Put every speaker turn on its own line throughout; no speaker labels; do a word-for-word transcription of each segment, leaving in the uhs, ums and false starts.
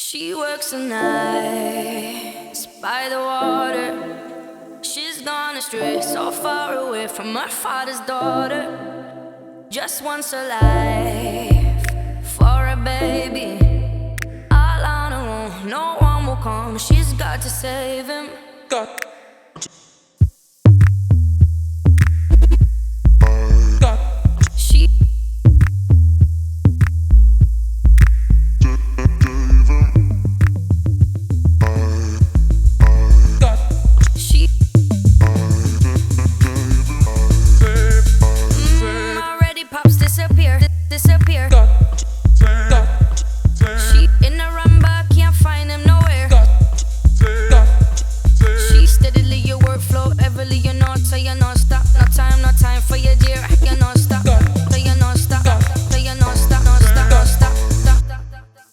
She works the nights by the water. She's gone astray, so far away from her father's daughter. Just wants a life for a baby. All on her own, no one will come. She's got to save him.
God.
She She mm, already pops disappear, disappear. She in the rumba, can't find him nowhere. She steadily your workflow, everly you know, so you know stop. No time, no time for your dear. You know stop, so you know stop, so you know stop, no stop, no stop, stop, stop.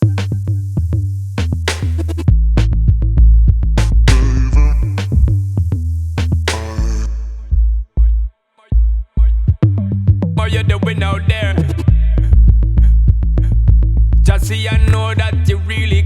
What you doing out there? Just see I know that you really